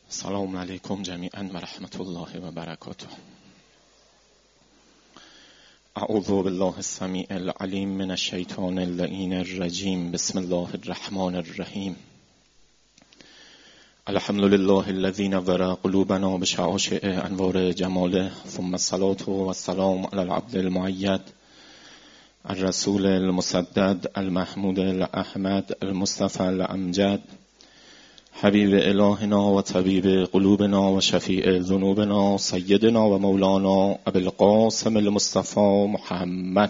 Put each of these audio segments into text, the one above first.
سلام علیکم جمیعا و رحمت الله و برکاته. اعوذ بالله السمیع العلیم من الشیطان اللعین الرجیم. بسم الله الرحمن الرحیم. الحمد لله الذی نور قلوبنا بشعاشع انوار جماله، ثم الصلاة والسلام علی العبد المؤید الرسول المسدد المحمود الاحمد المصطفى الامجد حبیب الهنا و طبیب قلوبنا و شفیع ذنوبنا سیدنا و مولانا ابی القاسم المصطفى محمد.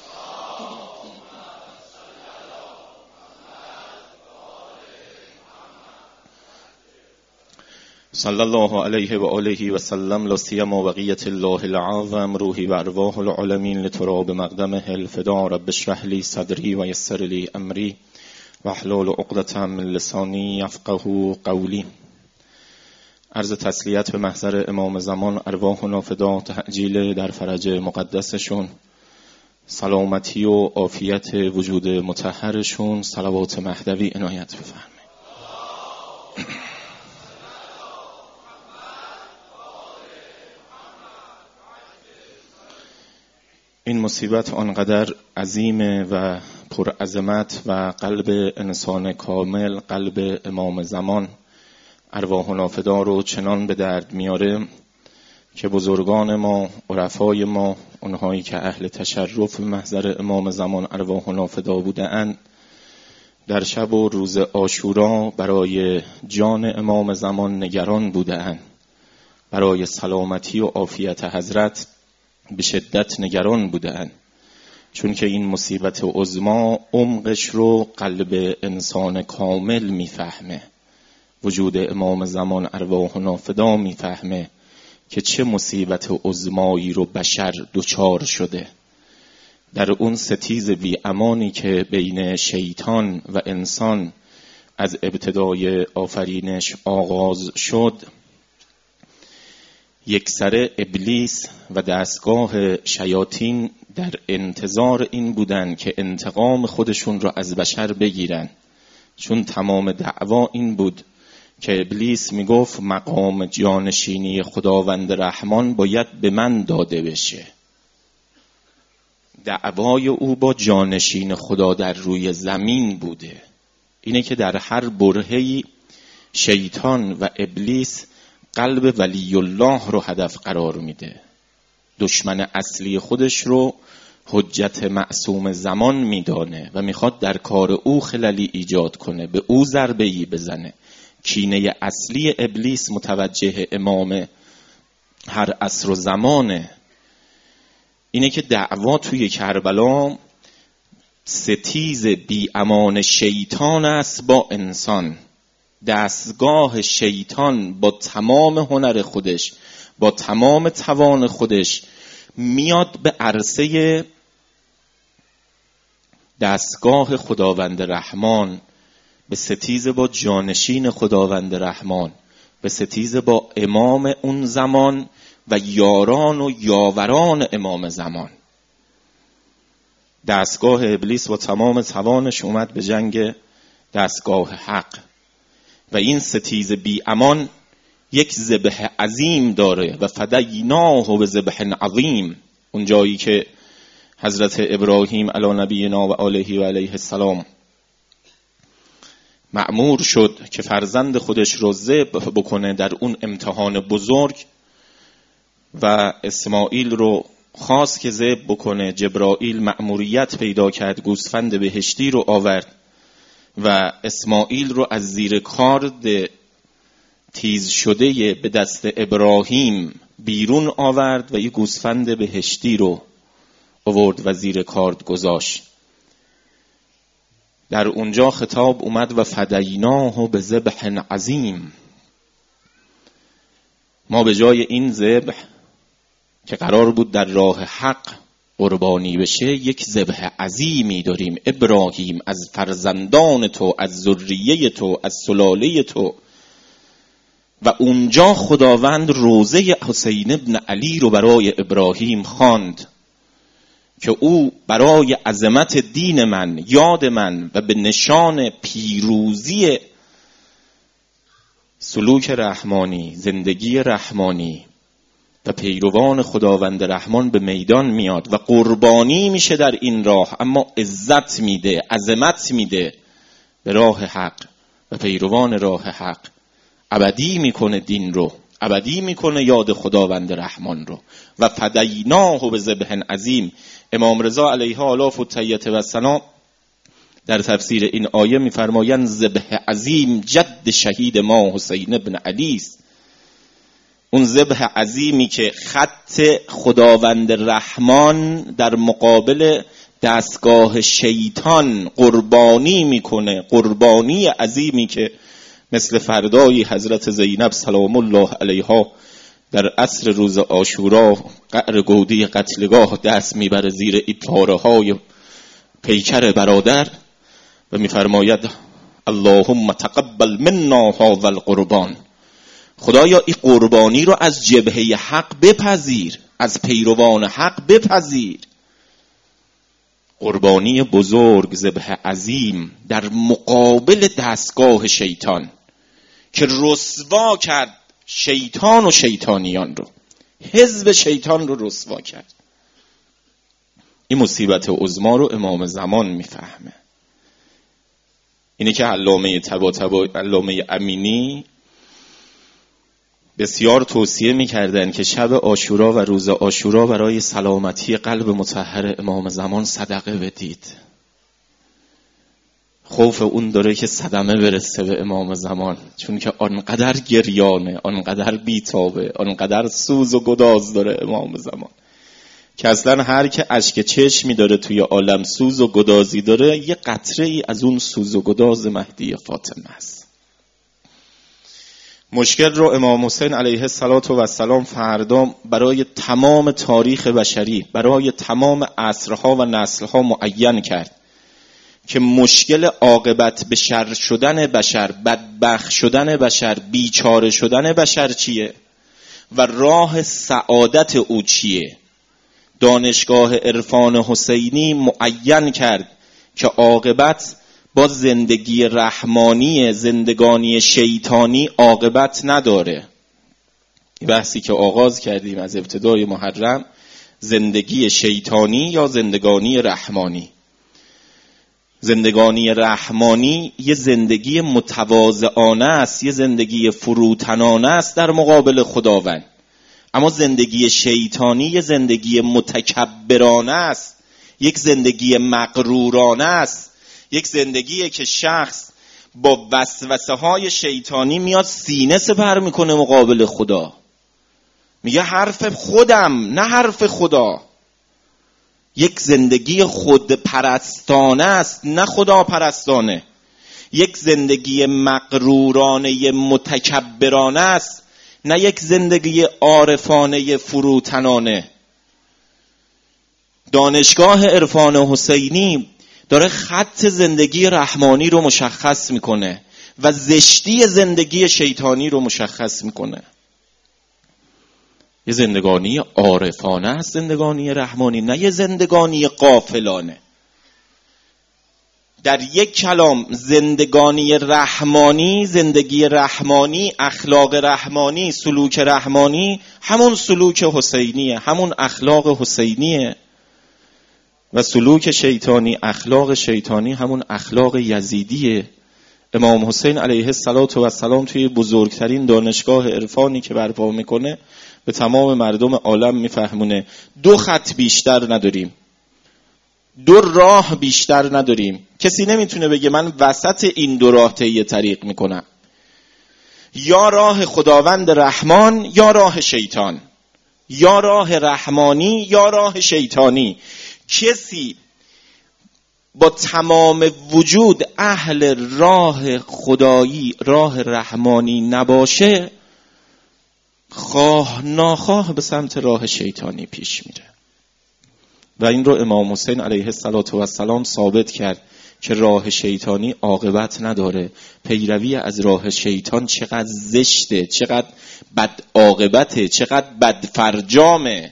صلی الله علیه و آله و سلم. لا سیما بقیة الله العظم روحی و ارواح العالمین لتراب مقدمه الفدا. رب اشرح لی صدری و یسر لی امری واحلل عقدة من لسانی یفقهوا قولی. عرض تسلیت به محضر امام زمان ارواحنا فدا، تعجیل در فرج مقدسشون، سلامتی و عافیت وجود مطهرشون، صلوات مهدوی عنایت بفرمایید. این مصیبت آنقدر عظیمه و پرعظمت و قلب انسان کامل، قلب امام زمان ارواحنا فدا رو چنان به درد میاره که بزرگان ما، عرفای ما، اونهایی که اهل تشرف به محضر امام زمان ارواحنا فدا بودند، در شب و روز عاشورا برای جان امام زمان نگران بودند، برای سلامتی و عافیت حضرت به شدت نگران بودند، چون که این مصیبت عظما عمقش رو قلب انسان کامل میفهمه. وجود امام زمان ارواحنا فدا میفهمه که چه مصیبت عظمایی رو بشر دچار شده. در اون ستیز بی امانی که بین شیطان و انسان از ابتدای آفرینش آغاز شد، یک سر ابلیس و دستگاه شیاطین در انتظار این بودن که انتقام خودشون رو از بشر بگیرن، چون تمام دعوا این بود که ابلیس میگفت مقام جانشینی خداوند رحمان باید به من داده بشه. دعوای او با جانشین خدا در روی زمین بوده. اینه که در هر برهه‌ای شیطان و ابلیس قلب ولی الله رو هدف قرار میده. دشمن اصلی خودش رو حجت معصوم زمان میدانه و میخواد در کار او خللی ایجاد کنه، به او ضربه‌ای بزنه. کینه اصلی ابلیس متوجه امام هر عصر و زمانه. اینه که دعوا توی کربلا ستیز بی امان شیطان است با انسان. دستگاه شیطان با تمام هنر خودش، با تمام توان خودش میاد به عرصه دستگاه خداوند رحمان، به ستیز با جانشین خداوند رحمان، به ستیز با امام اون زمان و یاران و یاوران امام زمان. دستگاه ابلیس با تمام توانش اومد به جنگ دستگاه حق و این ستیز بی امان یک ذبح عظیم داره و فدیناه بذبح عظیم. اون جایی که حضرت ابراهیم علی نبینا و آله و علیه السلام مأمور شد که فرزند خودش رو ذبح بکنه در اون امتحان بزرگ و اسماعیل رو خواست که ذبح بکنه. جبرائیل مأموریت پیدا کرد، گوسفند بهشتی رو آورد و اسماعیل رو از زیر کارد تیز شده به دست ابراهیم بیرون آورد و یک گوسفند بهشتی رو آورد و زیر کارد گذاشت. در اونجا خطاب اومد و فدیناه بذبح عظیم. ما به جای این ذبح که قرار بود در راه حق قربانی بشه، یک ذبح عظیمی داریم. ابراهیم، از فرزندان تو، از ذریه تو، از سلاله تو. و اونجا خداوند روضه حسین ابن علی رو برای ابراهیم خواند که او برای عظمت دین من، یاد من و به نشان پیروزی سلوک رحمانی، زندگی رحمانی و پیروان خداوند رحمان به میدان میاد و قربانی میشه در این راه، اما عزت میده، عظمت میده به راه حق و پیروان راه حق. ابدی میکنه دین رو، ابدی میکنه یاد خداوند رحمان رو. و فدیناه بذبح عظیم. امام رضا علیه آلاف التحیة و الثنا در تفسیر این آیه میفرمایند ذبح عظیم جد شهید ما حسین ابن علی است. اون ذبح عظیمی که خط خداوند رحمان در مقابل دستگاه شیطان قربانی میکنه، قربانی عظیمی که مثل فردایی حضرت زینب سلام الله علیها در عصر روز عاشورا قعر گودی قتلگاه دست میبره زیر پاره های پیکر برادر و میفرماید اللهم تقبل منا هذا القربان. خدایا این قربانی رو از جبهه حق بپذیر، از پیروان حق بپذیر. قربانی بزرگ، ذبح عظیم در مقابل دستگاه شیطان که رسوا کرد شیطان و شیطانیان رو، حزب شیطان رو رسوا کرد. این مصیبت عظما رو امام زمان میفهمه. اینه که علامه امینی بسیار توصیه میکردن که شب عاشورا و روز عاشورا برای سلامتی قلب مطهر امام زمان صدقه بدید. خوف اون داره که صدمه برسه به امام زمان، چون که آنقدر گریانه، آنقدر بیتابه، آنقدر سوز و گداز داره امام زمان که اصلا هر که اشک چشمی داره توی عالم سوز و گدازی داره، یه قطره ای از اون سوز و گداز مهدی فاطمه است. مشکل رو امام حسین علیه السلام فردا برای تمام تاریخ بشری، برای تمام عصرها و نسلها معین کرد که مشکل عاقبت به شر شدن بشر، بدبخت شدن بشر، بیچاره شدن بشر چیه و راه سعادت او چیه. دانشگاه عرفان حسینی معین کرد که عاقبت با زندگی رحمانی، زندگانی شیطانی عاقبت نداره. بحثی که آغاز کردیم از ابتدای محرم، زندگی شیطانی یا زندگانی رحمانی. زندگانی رحمانی یه زندگی متواضعانه است، یه زندگی فروتنانه است در مقابل خداوند. اما زندگی شیطانی یه زندگی متکبرانه است، یک زندگی مغرورانه است، یک زندگیه که شخص با وسوسه های شیطانی میاد سینه سپر میکنه مقابل خدا، میگه حرف خودم نه حرف خدا. یک زندگی خود پرستانه است نه خدا پرستانه. یک زندگی مغرورانه متکبرانه است نه یک زندگی عارفانه فروتنانه. دانشگاه عرفان حسینی داره خط زندگی رحمانی رو مشخص میکنه و زشتی زندگی شیطانی رو مشخص میکنه. یه زندگانی عارفانه است زندگانی رحمانی، نه یه زندگانی غافلانه. در یک کلام زندگانی رحمانی، زندگی رحمانی، اخلاق رحمانی، سلوک رحمانی همون سلوک حسینیه، همون اخلاق حسینیه. و سلوک شیطانی، اخلاق شیطانی همون اخلاق یزیدیه. امام حسین علیه السلام توی بزرگترین دانشگاه عرفانی که برپا میکنه به تمام مردم عالم میفهمونه 2 خط بیشتر نداریم، 2 راه بیشتر نداریم. کسی نمیتونه بگه من وسط این 2 راه طی طریق میکنم، یا راه خداوند رحمان یا راه شیطان، یا راه رحمانی یا راه شیطانی. کسی با تمام وجود اهل راه خدایی، راه رحمانی نباشه، خواه ناخواه به سمت راه شیطانی پیش میره. و این رو امام حسین علیه السلام ثابت کرد که راه شیطانی عاقبت نداره. پیروی از راه شیطان چقدر زشته، چقدر بد عاقبته، چقدر بد فرجامه.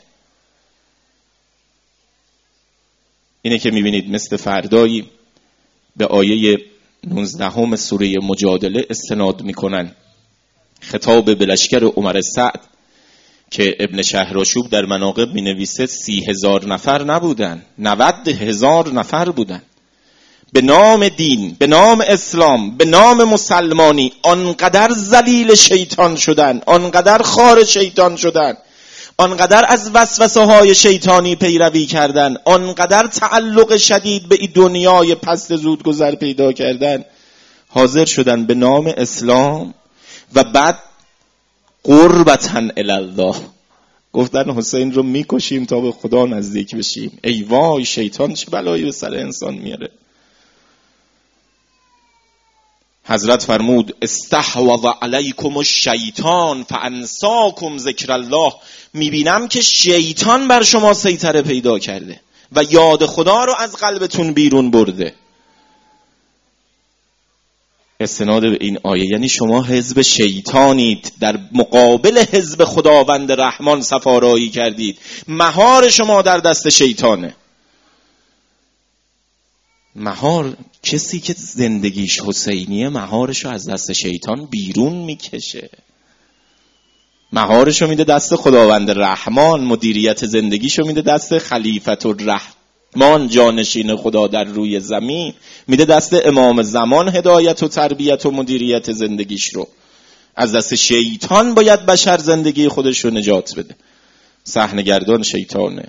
اینه که میبینید مثل فردایی به آیه 19 سوره مجادله استناد میکنن خطاب به لشکر عمر سعد که ابن شهرآشوب در مناقب می نویسه 30,000 نفر نبودن، 90,000 نفر بودن. به نام دین، به نام اسلام، به نام مسلمانی آنقدر ذلیل شیطان شدن، آنقدر خار شیطان شدن، آنقدر از وسوسه های شیطانی پیروی کردن، آنقدر تعلق شدید به این دنیای پست زود گذر پیدا کردن، حاضر شدن به نام اسلام و بعد قربتاً الله گفتن حسین رو میکشیم تا به خدا نزدیک بشیم. ای وای، شیطان چه بلایی به سر انسان میاره. حضرت فرمود استحوذ علیکم الشیطان فانساکم ذکر الله. میبینم که شیطان بر شما سیطره پیدا کرده و یاد خدا رو از قلبتون بیرون برده. استناد به این آیه یعنی شما حزب شیطانید، در مقابل حزب خداوند رحمان صفارایی کردید. مهار شما در دست شیطانه. مهار، کسی که زندگیش حسینیه مهارشو از دست شیطان بیرون میکشه، مهارشو میده دست خداوند رحمان، مدیریت زندگیشو میده دست خلیفت الرحمان، جانشین خدا در روی زمین، میده دست امام زمان هدایت و تربیت و مدیریت زندگیش رو. از دست شیطان باید بشر زندگی خودش رو نجات بده. صحنه‌گردان شیطانه.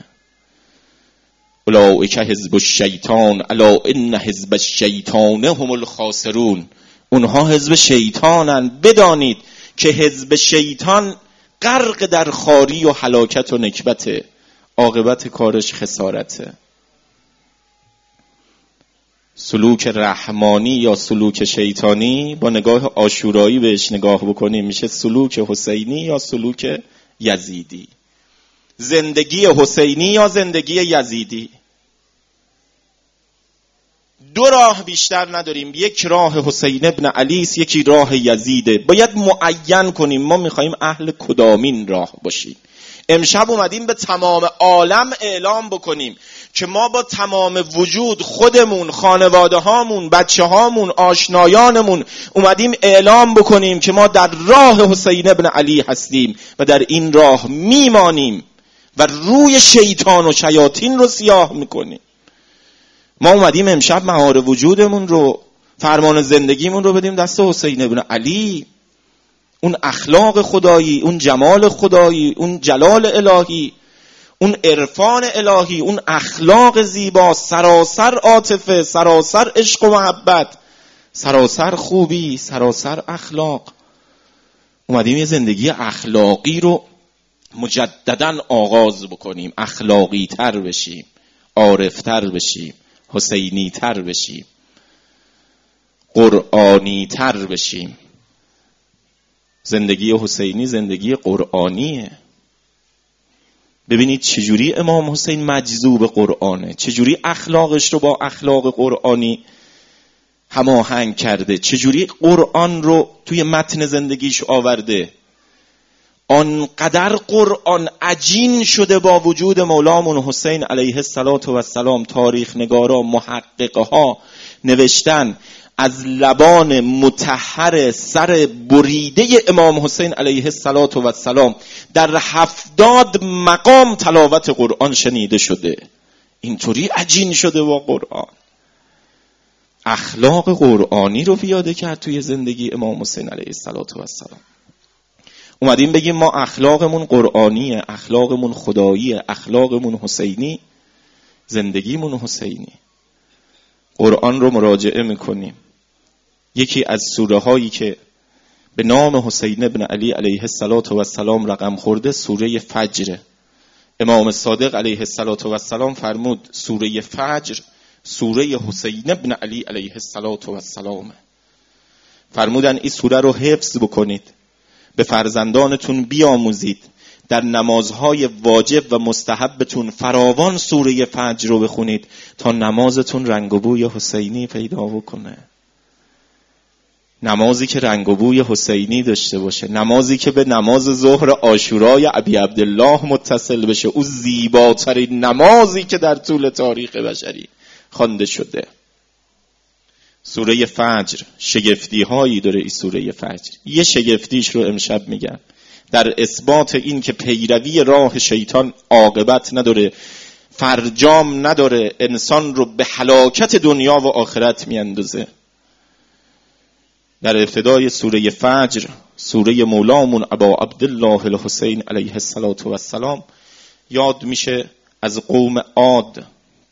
اولئک حزب الشیطان الا ان حزب الشیطان هم الخاسرون. اونها حزب شیطانن، بدانید که حزب شیطان غرق در خاری و هلاکت و نکبته، عاقبت کارش خسارته. سلوک رحمانی یا سلوک شیطانی با نگاه عاشورایی بهش نگاه بکنیم میشه سلوک حسینی یا سلوک یزیدی، زندگی حسینی یا زندگی یزیدی. دو راه بیشتر نداریم، یک راه حسین ابن علی است، یکی راه یزیده. باید معین کنیم ما میخواییم اهل کدامین راه باشیم. امشب اومدیم به تمام عالم اعلام بکنیم که ما با تمام وجود، خودمون، خانواده هامون، بچه هامون، آشنایانمون، اومدیم اعلام بکنیم که ما در راه حسین ابن علی هستیم و در این راه میمانیم و روی شیطان و شیاطین رو سیاه میکنیم. ما اومدیم امشب مهار وجودمون رو، فرمان زندگیمون رو بدیم دست حسین ابن علی. اون اخلاق خدایی، اون جمال خدایی، اون جلال الهی، اون عرفان الهی، اون اخلاق زیبا، سراسر عاطفه، سراسر عشق و محبت، سراسر خوبی، سراسر اخلاق. اومدیم یه زندگی اخلاقی رو مجدداً آغاز بکنیم، اخلاقی تر بشیم، عارف تر بشیم، حسینی تر بشیم، قرآنی تر بشیم. زندگی حسینی زندگی قرآنیه. ببینید چجوری امام حسین مجذوب قرآنه، چجوری اخلاقش رو با اخلاق قرآنی هماهنگ کرده، چجوری قرآن رو توی متن زندگیش آورده. آنقدر قرآن عجین شده با وجود مولامون حسین علیه السلام. تاریخ نگارا، محققها نوشتن از لبان مطهر سر بریده امام حسین علیه السلام در 70 مقام تلاوت قرآن شنیده شده. اینطوری عجین شده با قرآن. اخلاق قرآنی رو پیاده کرد توی زندگی امام حسین علیه السلام. اومدیم بگیم ما اخلاقمون قرآنیه، اخلاقمون خداییه، اخلاقمون حسینی، زندگیمون حسینی. قرآن رو مراجعه میکنیم. یکی از سوره هایی که به نام حسین ابن علی علیه السلام رقم خورده سوره فجر. امام صادق علیه السلام فرمود سوره فجر سوره حسین ابن علی علیه السلام. فرمودن این سوره رو حفظ بکنید، به فرزندانتون بیاموزید، در نمازهای واجب و مستحبتون فراوان سوره فجر رو بخونید تا نمازتون رنگ و بوی حسینی پیدا بکنه. نمازی که رنگ و بوی حسینی داشته باشه، نمازی که به نماز ظهر عاشورای ابی عبدالله متصل بشه، او زیباترین نمازی که در طول تاریخ بشری خوانده شده. سوره فجر شگفتی هایی داره. این سوره فجر یه شگفتیش رو امشب میگم، در اثبات این که پیروی راه شیطان عاقبت نداره، فرجام نداره، انسان رو به هلاکت دنیا و آخرت میاندازه. در ابتدای سوره فجر، سوره مولامون ابا عبدالله الحسین علیه السلام یاد میشه از قوم عاد.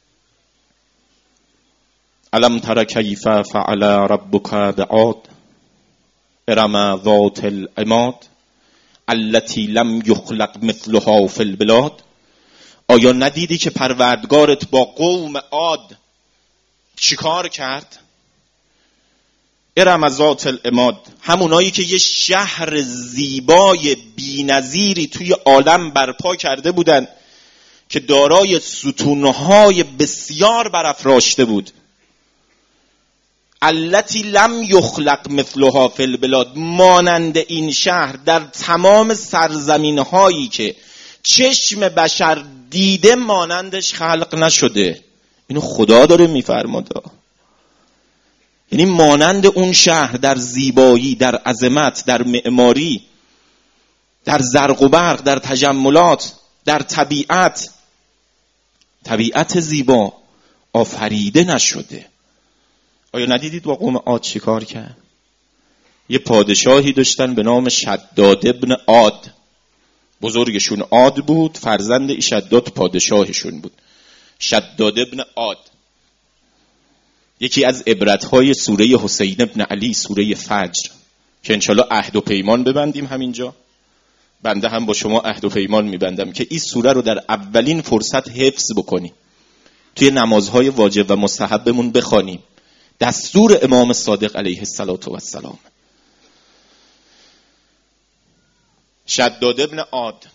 الم تر کیف فعل ربک بعاد ارم ذات العماد التي لم یخلق مثلها فی البلاد. آیا ندیدی که پروردگارت با قوم عاد چیکار کرد؟ ارم ذات العماد، همونایی که یه شهر زیبای بی‌نظیری توی عالم برپا کرده بودن که دارای ستونهای بسیار برافراشته بود. التی لم یخلق مثلها فی البلاد، مانند این شهر در تمام سرزمین‌هایی که چشم بشر دیده مانندش خلق نشده. اینو خدا داره میفرماده. یعنی مانند اون شهر در زیبایی، در عظمت، در معماری، در زرق و برق، در تجملات، در طبیعت زیبا آفریده نشده. آیا ندیدید با قوم عاد چی کار کرد؟ یه پادشاهی داشتن به نام شداد ابن عاد. بزرگشون عاد بود، فرزند شداد پادشاهشون بود. شداد ابن عاد یکی از عبرت‌های سوره حسین ابن علی، سوره فجر، که انشالله عهد و پیمان ببندیم همینجا. بنده هم با شما عهد و پیمان میبندم که این سوره رو در اولین فرصت حفظ بکنیم، توی نمازهای واجب و مستحبمون بخوانیم. دستور امام صادق علیه السلام. شداد ابن عاد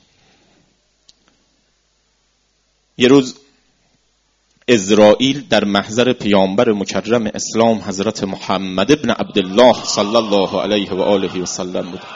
یه روز اسرائیل در محضر پیامبر مکرم اسلام حضرت محمد ابن عبدالله صلی الله علیه و آله و سلم بود.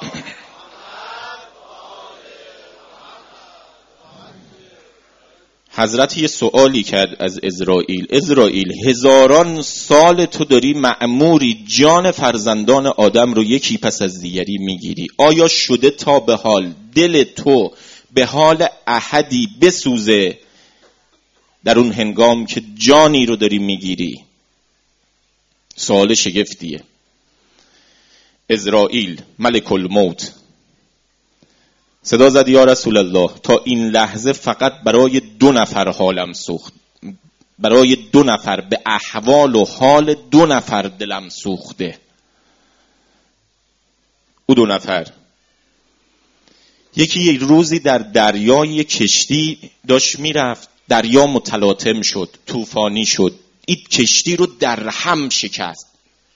حضرت یه سوالی کرد از اسرائیل هزاران سال تو داری مأموری جان فرزندان آدم رو یکی پس از دیگری میگیری، آیا شده تا به حال دل تو به حال احدی بسوزه در اون هنگام که جانی رو داری میگیری؟ سوال شگفتیه. اسرائیل ملک الموت صدا زد یا رسول الله تا این لحظه فقط برای 2 نفر حالم سوخت، برای 2 نفر، به احوال و حال 2 نفر دلم سوخته. او 2 نفر، یکی یک روزی در دریای کشتی داشت میرفت، دریا متلاطم شد، طوفانی شد، این کشتی رو در هم شکست.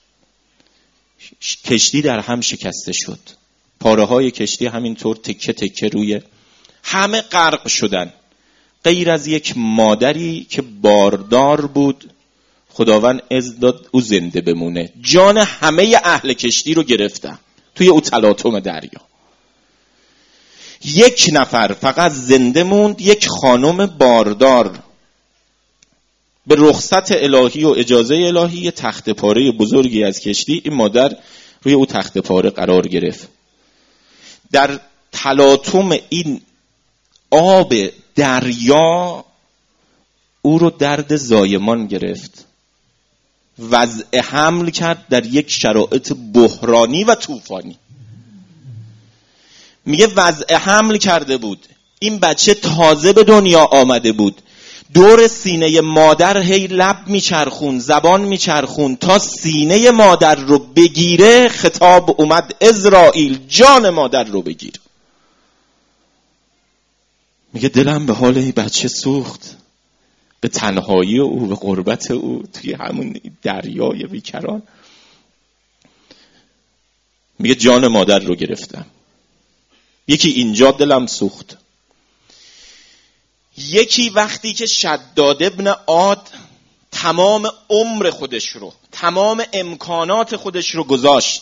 کشتی در هم شکسته شد، پاره های کشتی همینطور تکه تکه روی همه غرق شدن، غیر از یک مادری که باردار بود. خداوند اذن داد او زنده بمونه. جان همه اهل کشتی رو گرفتن توی او تلاطم دریا. 1 نفر فقط زنده موند، یک خانم باردار. به رخصت الهی و اجازه الهی یه تخت پاره بزرگی از کشتی، این مادر روی او تخت پاره قرار گرفت. در تلاطم این آب دریا او رو درد زایمان گرفت، وضع حمل کرد در یک شرایط بحرانی و طوفانی. میگه وضع حمل کرده بود، این بچه تازه به دنیا آمده بود، دور سینه مادر هی لب میچرخون، زبان میچرخون تا سینه مادر رو بگیره. خطاب اومد اسرائیل جان مادر رو بگیر. میگه دلم به حال این بچه سوخت، به تنهایی او، به غربت او توی همون دریای بیکران. میگه جان مادر رو گرفتم. یکی اینجا دلم سوخت. یکی وقتی که شداد ابن عاد تمام عمر خودش رو، تمام امکانات خودش رو گذاشت،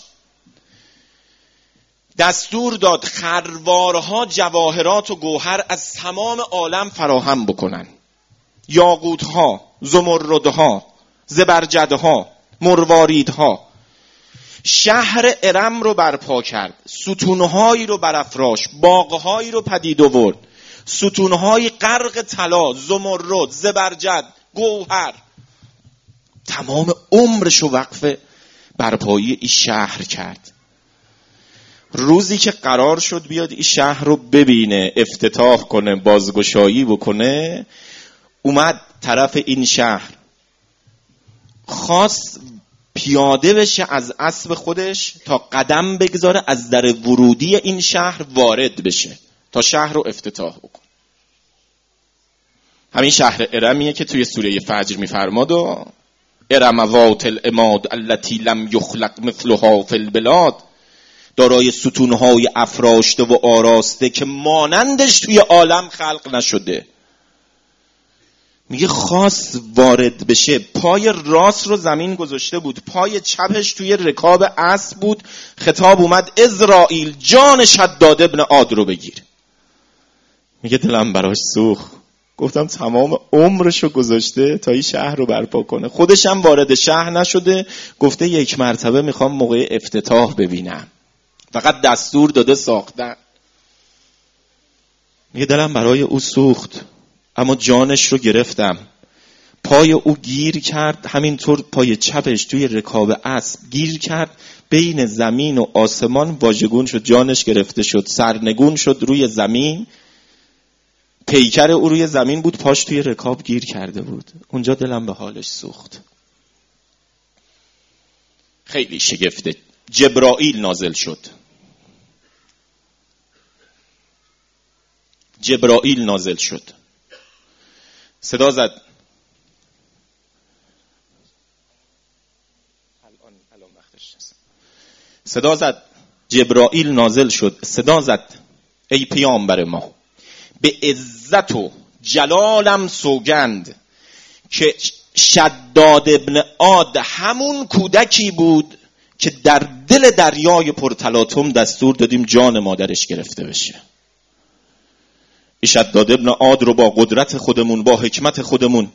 دستور داد خروارها جواهرات و گوهر از تمام عالم فراهم بکنن، یاقوتها، زمردها، زبرجدها، مرواریدها. شهر ارم رو برپا کرد، ستونهایی رو برافراشت، باغهایی رو پدید آورد، ستونهای غرق طلا، زمرد، زبرجد، گوهر. تمام عمرش رو وقف برپایی این شهر کرد. روزی که قرار شد بیاد این شهر رو ببینه، افتتاح کنه، بازگشایی بکنه، اومد طرف این شهر، خواست پیاده بشه از اسب خودش تا قدم بگذاره از در ورودی این شهر وارد بشه تا شهر رو افتتاح بکنه. همین شهر ارمیه که توی سوره فجر میفرماد و ارم ذات العماد التي لم یخلق مثلها فی البلاد، دارای ستونهای افراشته و آراسته که مانندش توی عالم خلق نشده. میگه خواست وارد بشه، پای راست رو زمین گذاشته بود، پای چپش توی رکاب اسب بود. خطاب اومد عزرائیل جان شداد ابن عاد رو بگیر. میگه دلم براش سوخت، گفتم تمام عمرشو گذاشته تا این شهر رو برپا کنه، خودش هم وارد شهر نشده، گفته یک مرتبه میخوام موقع افتتاح ببینم، فقط دستور داده ساختن. میگه دلم برای او سوخت، اما جانش رو گرفتم. پای او گیر کرد، همینطور پای چپش توی رکاب اسب گیر کرد، بین زمین و آسمان واژگون شد، جانش گرفته شد، سرنگون شد روی زمین. پیکر او روی زمین بود، پاش توی رکاب گیر کرده بود. اونجا دلم به حالش سوخت. خیلی شگفته. جبرائیل نازل شد. جبرائیل نازل شد، صدا زد. الان وقتش نیست. صدا زد. جبرائیل نازل شد، صدا زد ای پیامبر ما، به عزت و جلالم سوگند که شداد ابن عاد همون کودکی بود که در دل دریای پرتلاطم دستور دادیم جان مادرش گرفته بشه. شداد ابن عاد رو با قدرت خودمون، با حکمت خودمون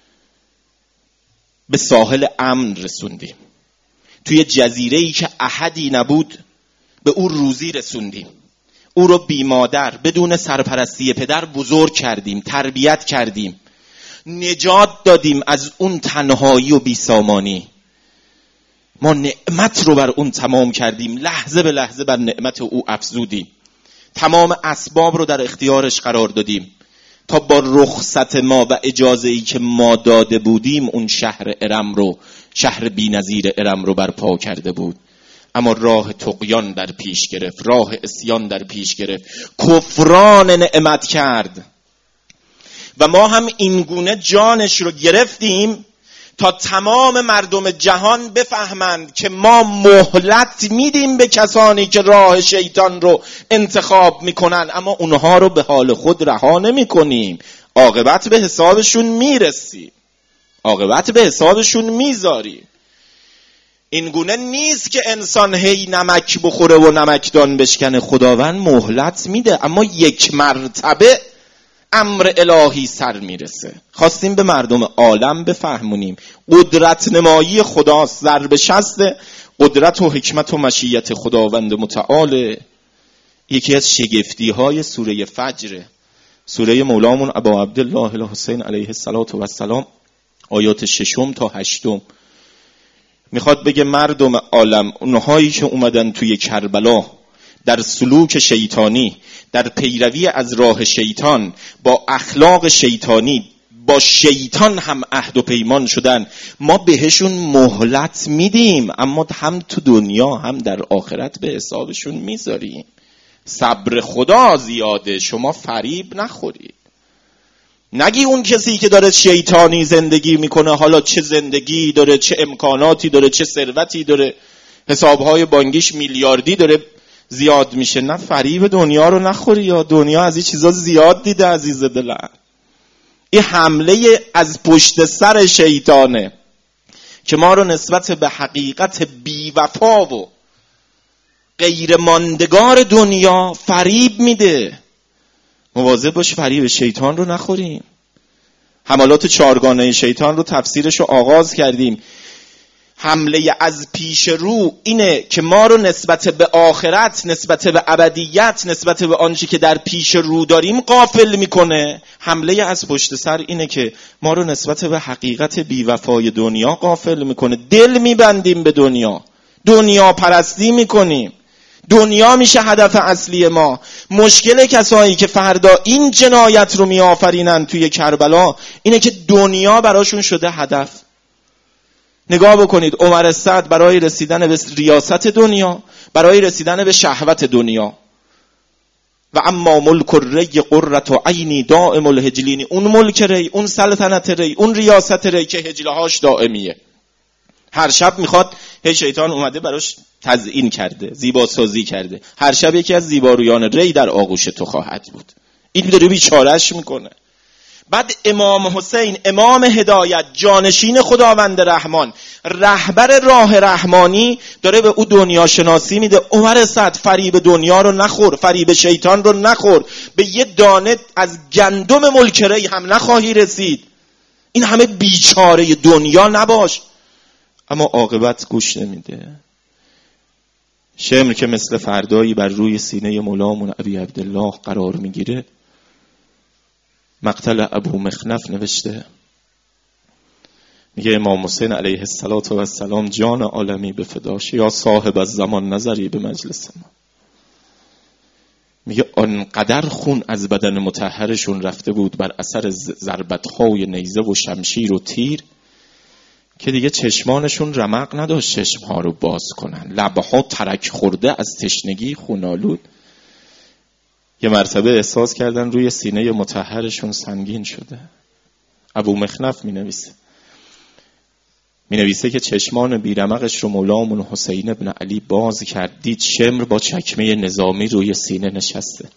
به ساحل امن رسوندیم. توی جزیره‌ای که احدی نبود به او روزی رسوندیم. او رو بی مادر بدون سرپرستی پدر بزرگ کردیم، تربیت کردیم، نجات دادیم از اون تنهایی و بیسامانی. ما نعمت رو بر اون تمام کردیم، لحظه به لحظه بر نعمت او افزودیم، تمام اسباب رو در اختیارش قرار دادیم تا با رخصت ما و اجازه‌ای که ما داده بودیم اون شهر ارم رو، شهر بی‌نظیر ارم رو برپا کرده بود. اما راه طغیان در پیش گرفت، راه عصیان در پیش گرفت، کفران نعمت کرد و ما هم این گونه جانش رو گرفتیم تا تمام مردم جهان بفهمند که ما مهلت میدیم به کسانی که راه شیطان رو انتخاب میکنن، اما اونها رو به حال خود رها نمیکنیم، عاقبت به حسابشون میرسیم، عاقبت به حسابشون میذاریم. این گونه نیست که انسان هی نمک بخوره و نمکدان بشکنه. خداوند مهلت میده، اما یک مرتبه امر الهی سر میرسه. خواستیم به مردم عالم بفهمونیم قدرت نمایی خداست، ضرب شست قدرت و حکمت و مشیت خداوند متعال. یکی از شگفتی های سوره فجر، سوره مولامون ابا عبدالله الحسین علیه السلام، آیات 6 تا 8 میخواد بگه مردم عالم، اونهایی که اومدن توی کربلا در سلوک شیطانی، در پیروی از راه شیطان، با اخلاق شیطانی، با شیطان هم عهد و پیمان شدن، ما بهشون مهلت میدیم، اما هم تو دنیا هم در آخرت به حسابشون میذاریم. صبر خدا زیاده، شما فریب نخورید. نگی اون کسی که داره شیطانی زندگی میکنه، حالا چه زندگی داره، چه امکاناتی داره، چه ثروتی داره، حسابهای بانکیش میلیاردی داره زیاد میشه، نه فریب دنیا رو نخوری. یا دنیا از این چیزا زیاد دیده عزیز دلم. این حمله از پشت سر شیطانه که ما رو نسبت به حقیقت بی‌وفا و غیر ماندگار دنیا فریب میده. مواظب باش فریب شیطان رو نخوریم. حملات چارگانه شیطان رو تفسیرش رو آغاز کردیم. حمله از پیش رو اینه که ما رو نسبت به آخرت، نسبت به ابدیت، نسبت به آنچه که در پیش رو داریم غافل میکنه. حمله از پشت سر اینه که ما رو نسبت به حقیقت بیوفای دنیا غافل میکنه. دل میبندیم به دنیا، دنیا پرستی میکنیم، دنیا میشه هدف اصلی ما. مشکل کسایی که فردا این جنایت رو میآفرینن توی کربلا اینه که دنیا براشون شده هدف. نگاه بکنید، عمر سعد برای رسیدن به ریاست دنیا، برای رسیدن به شهوت دنیا، و اما ملک الری قرة عینی دائم الهجلینی، اون ملک ری، اون سلطنت ری، اون ریاست ری که هجلهاش دائمیه. هر شب میخواد، هی شیطان اومده براش تزیین کرده، زیباسازی کرده، هر شب یکی از زیبارویان ری در آغوش تو خواهد بود. این داره بیچارهش میکنه. بعد امام حسین، امام هدایت، جانشین خداوند رحمان، رهبر راه رحمانی، داره به او دنیا شناسی میده. عمر سعد فریب دنیا رو نخور، فریب شیطان رو نخور، به یه دانه از گندم ملک ری هم نخواهی رسید. این همه بیچاره دنیا نباش. اما عاقبت گوش نمیده. شمر که مثل فردایی بر روی سینه مولامون ابی عبدالله قرار میگیره، مقتل ابو مخنف نوشته، میگه امام حسین علیه السلام جان عالمی به فداش، یا صاحب از زمان نظری به مجلس ما. میگه آنقدر خون از بدن مطهرشون رفته بود بر اثر ضربت‌های نیزه و شمشیر و تیر که دیگه چشمانشون رمق نداشت چشمها رو باز کنن، لبها ترک خورده از تشنگی، خونالود. یه مرتبه احساس کردن روی سینه مطهرشون سنگین شده. ابو مخنف می نویسه که چشمان بیرمقش رو مولامون حسین ابن علی باز کرد، دید شمر با چکمه نظامی روی سینه نشسته.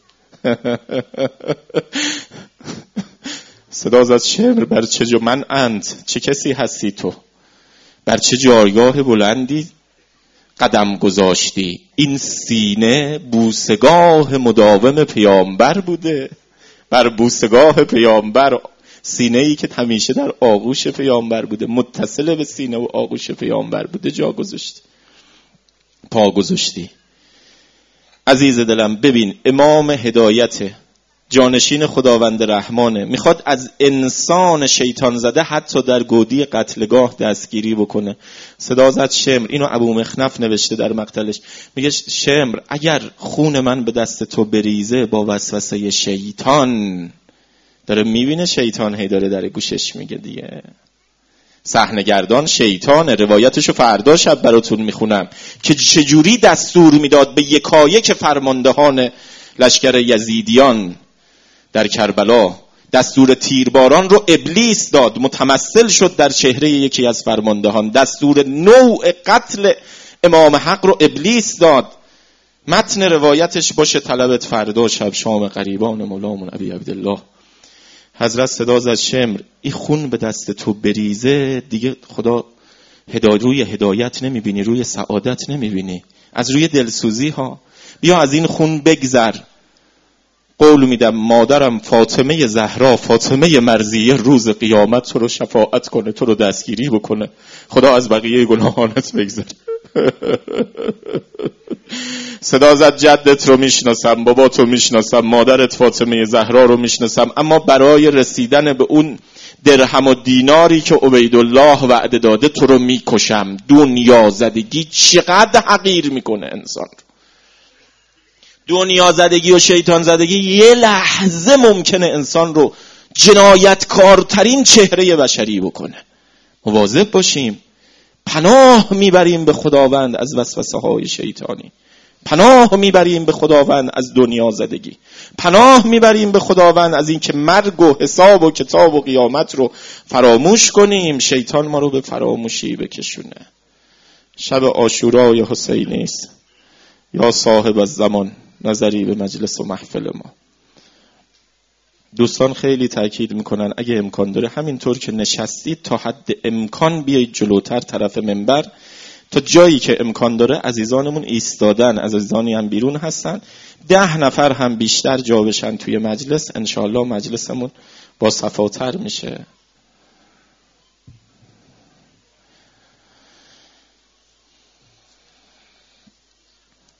صدا زد شمر بر چه من انت، چه کسی هستی تو؟ بر چه جایگاه بلندی قدم گذاشتی؟ این سینه بوسگاه مداوم پیامبر بوده. بر بوسگاه پیامبر، سینه‌ای که همیشه در آغوش پیامبر بوده، متصل به سینه و آغوش پیامبر بوده، جا گذاشتی، پا گذاشتی. عزیز دلم ببین، امام هدایت، جانشین خداوند رحمانه، میخواد از انسان شیطان زده حتی در گودی قتلگاه دستگیری بکنه. صدا زد شمر، اینو ابو مخنف نوشته در مقتلش، میگه شمر اگر خون من به دست تو بریزه با وسوسه شیطان، داره میبینه شیطان هی داره در گوشش میگه دیگه، صحنه‌گردان شیطانه. روایتشو فردا شب براتون میخونم که چجوری دستور میداد به یکایک فرماندهان لشکر یزیدیان در کربلا. دستور تیرباران رو ابلیس داد، متمثل شد در چهره یکی از فرماندهان. دستور نوع قتل امام حق رو ابلیس داد. متن روایتش باشه طلبت فردا شب شام قریبان مولامون ابی عبدالله. حضرت صدا زد شمر این خون به دست تو بریزه دیگه خدا روی هدایت نمیبینی، روی سعادت نمیبینی، از روی دلسوزی ها. بیا از این خون بگذر. قول میدم مادرم فاطمه زهرا، فاطمه مرضیه، روز قیامت تو رو شفاعت کنه، تو رو دستگیری بکنه. خدا از بقیه گناهانت بگذر. صدا زد جدت رو میشناسم، باباتو میشناسم، مادرت فاطمه زهرا رو میشناسم، اما برای رسیدن به اون درهم و دیناری که عبیدالله وعده داده تو رو میکشم. دنیا زدگی چقدر حقیر میکنه انسان. دنیا زدگی و شیطان زدگی یه لحظه ممکنه انسان رو جنایتکارترین چهره بشری بکنه. مواظب باشیم. پناه میبریم به خداوند از وسوسه های شیطانی، پناه میبریم به خداوند از دنیا زدگی، پناه میبریم به خداوند از این که مرگ و حساب و کتاب و قیامت رو فراموش کنیم. شیطان ما رو به فراموشی بکشونه. شب عاشورای حسینی است، یا صاحب از زمان نظری به مجلس و محفل ما. دوستان خیلی تاکید میکنن اگه امکان داره همینطور که نشستید تا حد امکان بیایید جلوتر طرف منبر، تا جایی که امکان داره. عزیزانمون ایستادن، عزیزانی هم بیرون هستن، 10 نفر هم بیشتر جا بشن توی مجلس، انشاءالله مجلسمون با صفاتر میشه.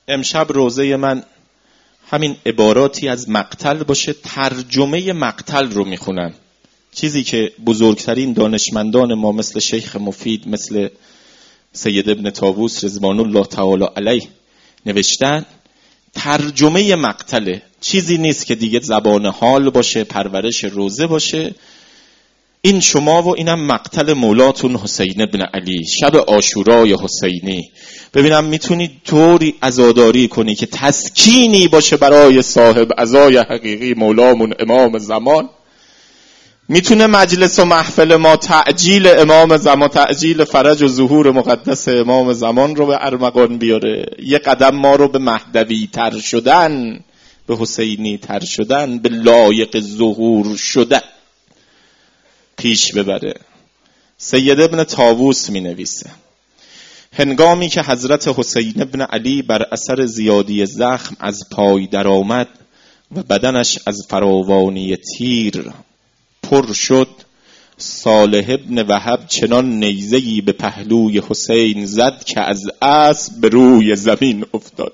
امشب روزه من همین عباراتی از مقتل باشه، ترجمه مقتل رو میخونم. چیزی که بزرگترین دانشمندان ما مثل شیخ مفید، مثل سید ابن طاووس رضوان الله تعالی علیه نوشتن، ترجمه مقتله. چیزی نیست که دیگه زبان حال باشه، پرورش روزه باشه. این شما و اینم مقتل مولاتون حسین ابن علی، شب عاشورای حسینی. ببینم میتونی طوری عزاداری کنی که تسکینی باشه برای صاحب عزای حقیقی مولامون امام زمان. میتونه مجلس و محفل ما تعجیل امام زمان، تعجیل فرج و ظهور مقدس امام زمان رو به ارمغان بیاره، یه قدم ما رو به مهدوی تر شدن، به حسینی تر شدن، به لایق ظهور شدن پیش ببره. سید ابن طاووس می نویسه هنگامی که حضرت حسین ابن علی بر اثر زیادی زخم از پای درآمد و بدنش از فراوانی تیر پر شد، صالح ابن وهب چنان نیزه‌ای به پهلوی حسین زد که از اسب به روی زمین افتاد.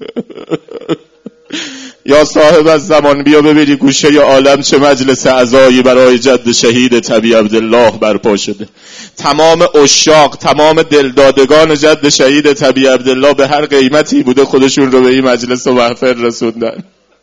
یا صاحب از زمان بیا ببینی گوشه عالم چه مجلس عزایی برای جد شهید تبی عبدالله برپا شده. تمام عشاق، تمام دلدادگان جد شهید تبی عبدالله به هر قیمتی بوده خودشون رو به این مجلس و محفل رسوندن.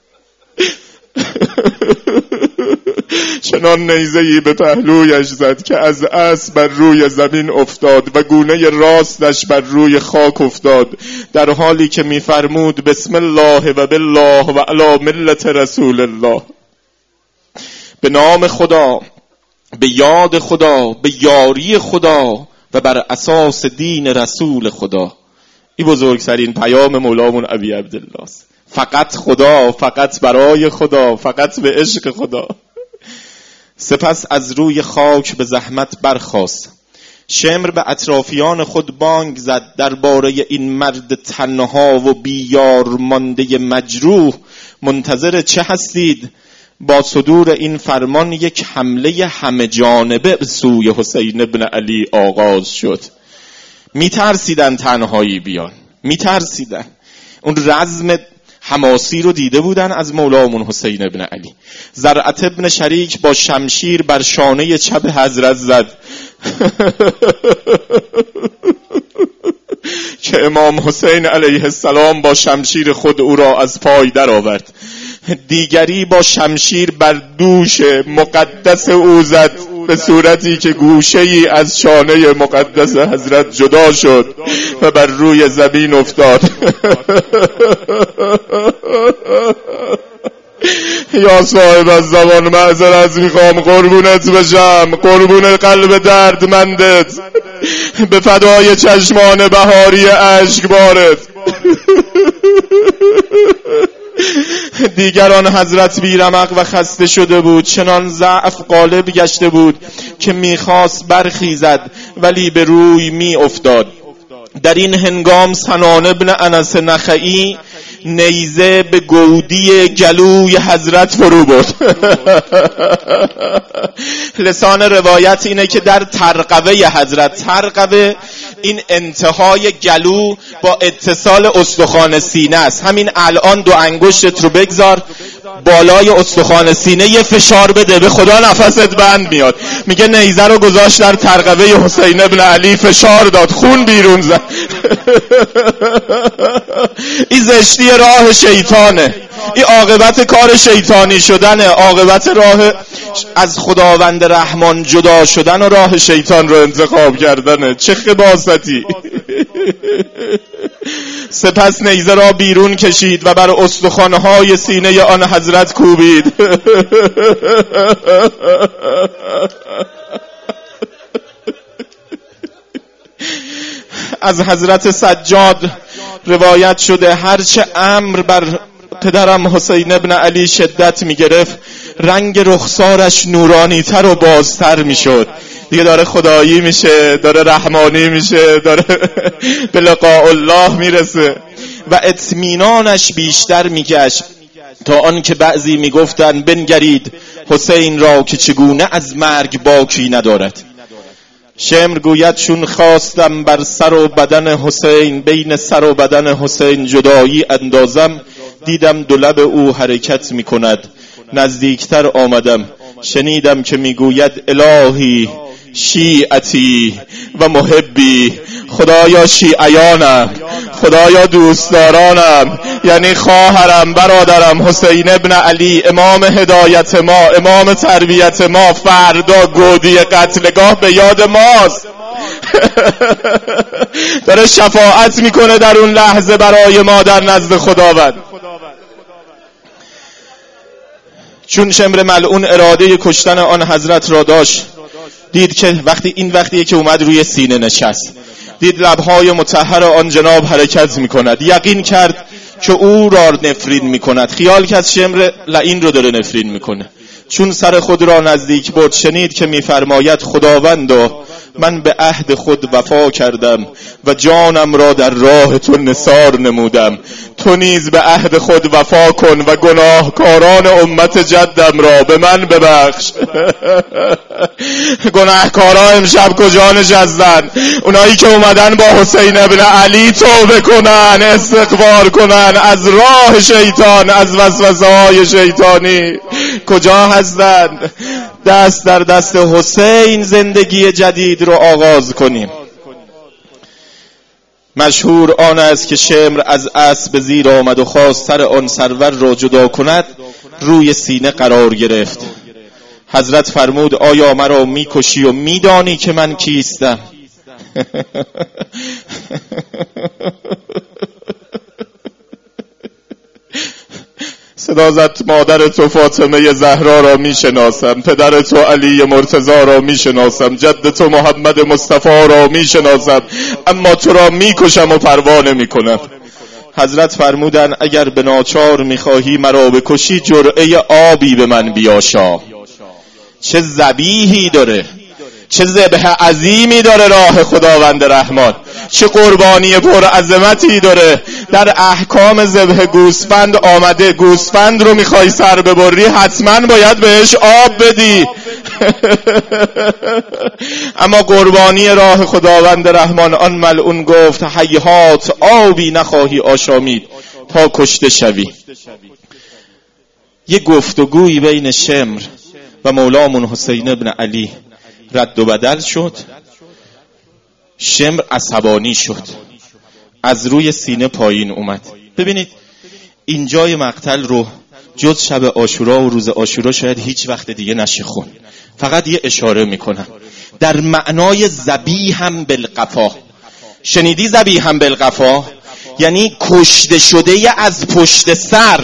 چنان نیزه‌ای به پهلویش زد که از اسب بر روی زمین افتاد و گونه راستش بر روی خاک افتاد، در حالی که می‌فرمود بسم الله و بالله و علی ملت رسول الله. به نام خدا، به یاد خدا، به یاری خدا و بر اساس دین رسول خدا. این بزرگترین پیام مولامون ابی عبدالله است. فقط خدا، فقط برای خدا، فقط به عشق خدا. سپس از روی خاک به زحمت برخاست. شمر به اطرافیان خود بانگ زد درباره این مرد تنها و بیار مانده مجروح. منتظر چه هستید؟ با صدور این فرمان یک حمله همه جانبه به سوی حسین ابن علی آغاز شد. میترسیدن تنهایی بیان، میترسیدن. اون رزم حماسی رو دیده بودن از مولامون حسین ابن علی. زرعت ابن شریک با شمشیر بر شانه چپ حضرت زد که امام حسین علیه السلام با شمشیر خود او را از پای در آورد. دیگری با شمشیر بر دوش مقدس او زد به صورتی که گوشه‌ای از شانه مقدس حضرت جدا شد و بر روی زمین افتاد. یا صاحب از زمان معذرت میخوام، قربونت بشم، قربون قلب دردمندت، به فدای چشمان بهاری اشکبارت. دیگران حضرت بیرمق و خسته شده بود، چنان ضعف غالب گشته بود که میخواست برخیزد ولی به روی می افتاد. در این هنگام سنان ابن انس نخعی نیزه به گودی گلوی حضرت فرو برد. لسان روایت اینه که در ترقوه حضرت، ترقوه این انتهای گلو با اتصال استخوان سینه است. همین الان دو انگشتت رو بگذار بالای استخوان سینه، یه فشار بده، به خدا نفست بند میاد. میگه نیزه رو گذاشت در ترقوه حسین ابن علی، فشار داد، خون بیرون زد. این زشتی راه شیطانه، این عاقبت کار شیطانی شدنه، عاقبت راه از خداوند رحمان جدا شدن و راه شیطان رو انتخاب کردنه. چه خباثتی. سپس نیزه را بیرون کشید و بر استخوان‌های سینه آن حضرت کوبید. از حضرت سجاد روایت شده هرچه امر بر پدرم حسین ابن علی شدت می گرفت، رنگ رخسارش نورانی تر و بازتر می شد. دیگه داره خدایی میشه، داره رحمانی میشه، داره به لقاء الله میرسه و اطمینانش بیشتر میگشت، تا آن که بعضی میگفتن بنگرید حسین را که چگونه از مرگ باکی ندارد. شمر گوید چون خواستم بر سر و بدن حسین، بین سر و بدن حسین جدایی اندازم، دیدم دو لب او حرکت می کند، نزدیکتر آمدم، شنیدم که می گوید الهی شیعتی و محبی، خدایا شیعیانم، خدایا دوستدارانم، یعنی خواهرم، برادرم حسین ابن علی، امام هدایت ما، امام تربیت ما، فردا گودی قتلگاه به یاد ماست. داره شفاعت میکنه در اون لحظه برای ما در نزد خداوند. چون شمر ملعون اراده کشتن آن حضرت را داشت، دید که وقتیه که اومد روی سینه نشست، دید لبهای مطهر آن جناب حرکت میکند، یقین کرد که او را نفرین میکند، خیال کرد شمر لعین رو داره نفرین میکنه. چون سر خود را نزدیک برد، شنید که میفرماید خداوندا من به عهد خود وفا کردم و جانم را در راه تو نثار نمودم، تو نیز به عهد خود وفا کن و گناهکاران امت جدم را به من ببخش. گناهکاران امشب کجا نشستن؟ اونایی که اومدن با حسین ابن علی توبه کنن، استغفار کنن از راه شیطان، از وسوسه های شیطانی، کجا هستن؟ دست در دست حسین زندگی جدید رو آغاز کنیم. مشهور آن است که شمر از اسب زیر آمد و خواست سر آن سرور را جدا کند، روی سینه قرار گرفت. حضرت فرمود آیا مرا میکشی و میدانی که من کیستم؟ صدا زد مادر تو فاطمه زهرا را میشناسم، پدر تو علی مرتضی را میشناسم، جد تو محمد مصطفی را میشناسم، اما تو را میکشم و پروا نمیکنم. حضرت فرمودن اگر به ناچار میخواهی مرا بکشی، جرعه آبی به من بیاشا. چه ذبیحی داره، چه ذبح عظیمی داره راه خداوند رحمان، چه قربانی پر عظمتی داره. در احکام ذبح گوسفند آمده گوسفند رو میخوای سر ببری حتما باید بهش آب بدی. اما قربانی راه خداوند رحمان آن ملعون گفت هیهات آبی نخواهی آشامید تا کشته شوی. یک گفتگویی بین شمر و مولامون حسین ابن علی رد و بدل شد. شمر عصبانی شد، از روی سینه پایین اومد. ببینید اینجای مقتل رو جز شب عاشورا و روز عاشورا شاید هیچ وقت دیگه نشه خون. فقط یه اشاره میکنم در معنای ذبیحم بالقفا. شنیدی ذبیحم بالقفا؟ یعنی کشته شده از پشت سر.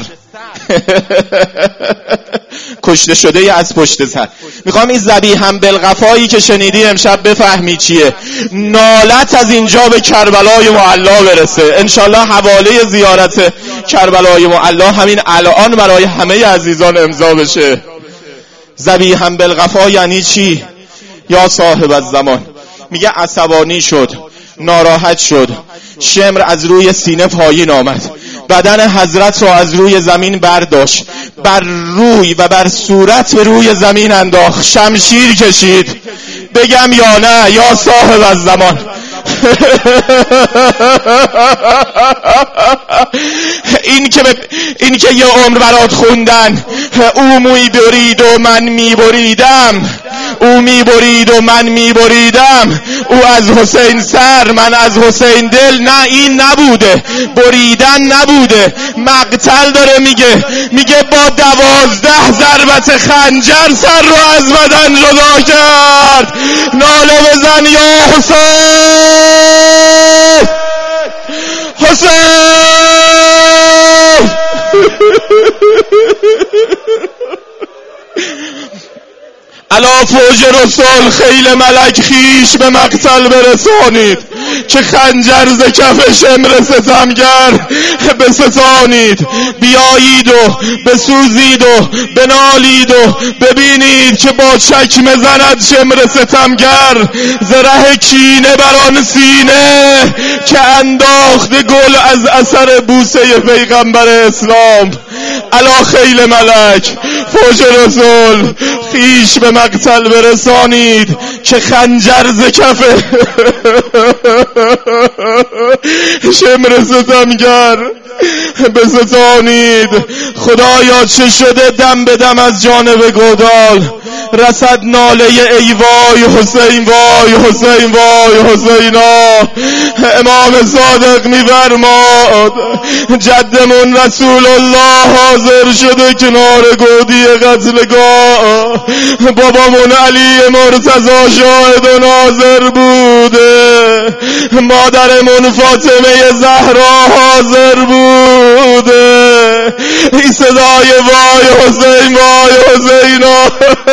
کشته شده از پشت سر. میخوام این ذبیحم بالقفایی که شنیدی امشب بفهمی چیه. نالت از اینجا به کربلای معلا برسه. انشالله حواله زیارت کربلای معلا همین الان برای همه عزیزان امضا بشه. ذبیحم بالقفا یعنی چی؟ یا صاحب الزمان میگه عصبانی شد، ناراحت شد، شمر از روی سینه پایین آمد، بدن حضرت را از روی زمین برداشت، بر روی و بر صورت به روی زمین انداخت، شمشیر کشید. بگم یا نه یا صاحب الزمان؟ این که یه عمر برات خوندن او میبرید و من میبریدم، او میبرید و من میبریدم، او از حسین سر من از حسین دل. نه این نبوده، بریدن نبوده، مقتل داره میگه با 12 ضربت خنجر سر رو از بدن جدا کرد. ناله بزن یا حسین، حسین. علا فوج رسول خیل ملک خیش به مقتل برسانید، که خنجر ز کف شمر ستمگر بستانید. بیایید و بسوزید و بنالید و ببینید که با چکمه زند شمر ستمگر ز ره کینه بر آن سینه که انداخته گل از اثر بوسه پیغمبر اسلام. علا خیل ملک فوج رسول خیش به مقتل برسانید، که خنجر ز کف شمر ستمگر بستانید. خدایا چه شده دم به دم از جانب گودال رسد ناله ای وای حسین وای حسین وای حسینا. امام صادق می‌فرماد جدمون رسول الله حاضر شده کنار گودی قتلگاه، بابامون علی مرتضی شاهد و ناظر بوده، مادرمون فاطمه زهرا حاضر بوده. این صدای وای حسین وای حسینا،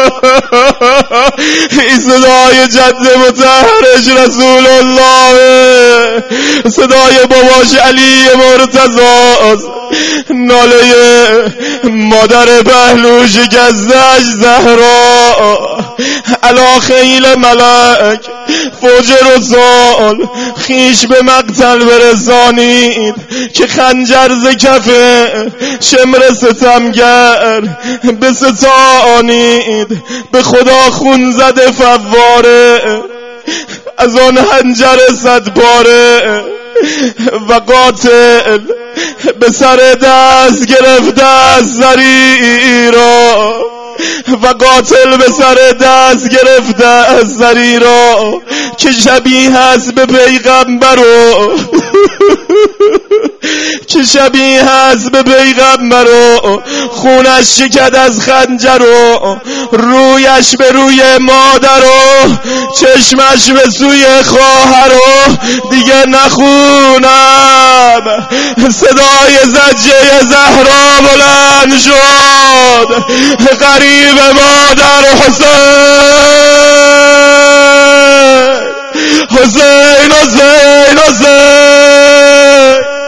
این صدای جد مطهرش رسول الله، صدای باباش علی مرتضی، ناله مادر پهلوش گزدش زهرا. علا خیل ملک فوج رسال خیش به مقتل برسانید که خنجر ز کف شمر ستمگر بستانید. به خدا خون زده فواره از آن خنجر 100 پاره، و قاتل به سر دست گرفته از زری را، و قاتل به سر دست گرفته از زری را که شبیه است به پیغمبر و که شبیه است به پیغمبر و خونش شکد از خنجر و رویش به روی مادر و چشمش به سوی خواهر و دیگه نخونم. صدای زجه زهرا بلند شد، غریب مادر حسین حسین حسین حسین.